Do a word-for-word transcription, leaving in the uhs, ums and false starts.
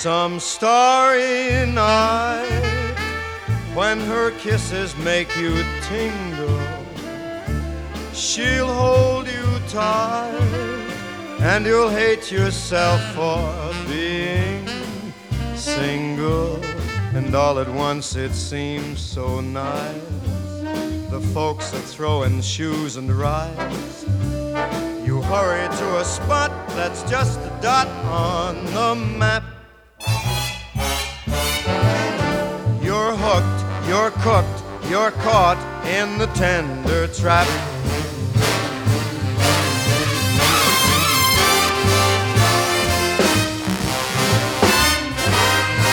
Some starry night when her kisses make you tingle, she'll hold you tight and you'll hate yourself for being single. And all at once it seems so nice, the folks are throwing shoes and rides. You hurry to a spot that's just a dot on the map. You're hooked, you're cooked, you're caught in the tender trap.